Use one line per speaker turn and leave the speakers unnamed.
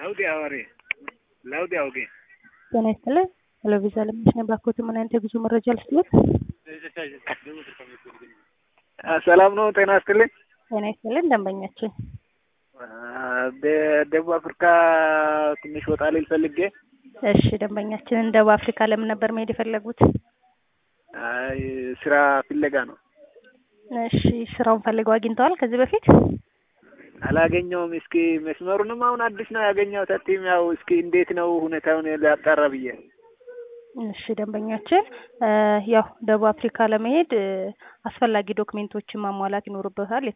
ላውዲ አውጌ
ጤና ይስጥልኝ። ቴሌቪዥን ለምሽነ ባኮት ምን አይነት የጉዞ መረጃ ልስጥዎት?
ሰላም ነው። ጤና ይስጥልኝ።
ጤና ይስጥልኝ ደንበኛችን።
በደቡብ አፍሪካ ትንሽ ወጣ ልል ፈልጌ።
እሺ ደንበኛችን ደቡብ አፍሪካ ለምን ነበር መሄድ የፈለጉት?
አይ ስራ ፍለጋ ነው።
እሺ ስራውን ፈልገው አግኝተዋል ከዚህ በፊት?
አላገኘውም። እስኪ መስመሩንም አሁን አዲስ ነው ያገኘው። ተቲም ያው እስኪ እንዴት ነው ሁኔታውን ሊያጣራ ብዬ።
እሺ ደንበኛችን ያው ደቡብ አፍሪካ ለመሄድ አስፈላጊ ዶክሜንቶችን ማሟላት ይኖርበታል።